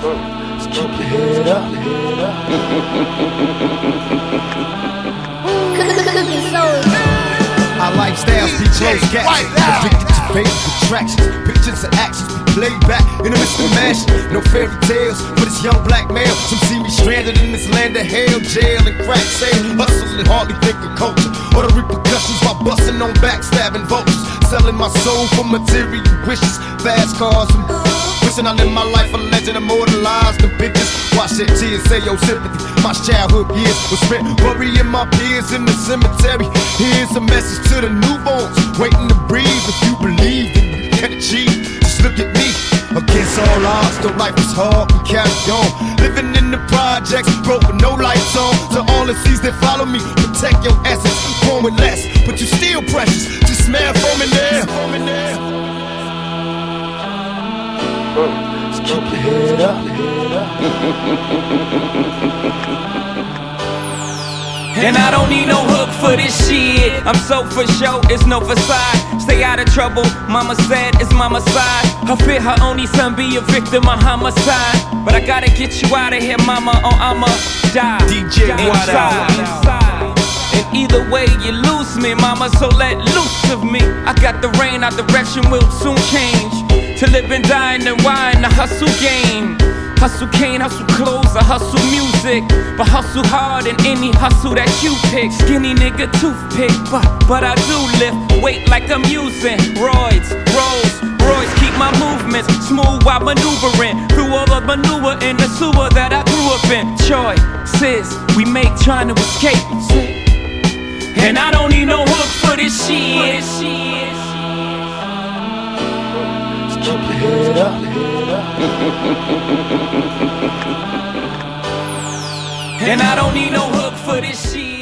Just keep your head up. Our lifestyles be close gaps, addicted to favorite attractions. Pictures and actions be played back in the midst of mash. No fairy tales for this young black male. Some see me stranded in this land of hell, jail and crack sale. Hustle and hardly think of culture or the repercussions while busting on backstabbing vultures. Selling my soul for material wishes, fast cars and wishing I live my life a legend, immortalized in pictures. Watch that tears say your sympathy. My childhood years was spent burying my peers in the cemetery. Here's a message to the newborns waiting to breathe. If you believe that you can achieve, just look at me. Against all odds, though life is hard, we carry on. Living in the projects, broke with no lights on. To all the seas that follow me, protect your essence. Born with less, but you still precious. Just smell from in there. Just keep your head up. And I don't need no hook for this shit. I'm so for show, it's no facade. Stay out of trouble, mama said it's mama's side. Her fear her only son be a victim of homicide. But I gotta get you out of here, mama, or I'ma die. DJ inside. And either way you lose me, mama, so let loose of me. I got the rain, our direction will soon change. To live and die and then wine, the hustle game. Hustle cane, hustle clothes, I hustle music. But hustle hard in any hustle that you pick. Skinny nigga toothpick, but I do lift weight like I'm using roids, Rolls Royce, keep my movements smooth while maneuvering through all the manure in the sewer that I grew up in. Choices we make trying to escape. And I don't need no hook for this shit. Just keep your head up. And I don't need no hook for this shit.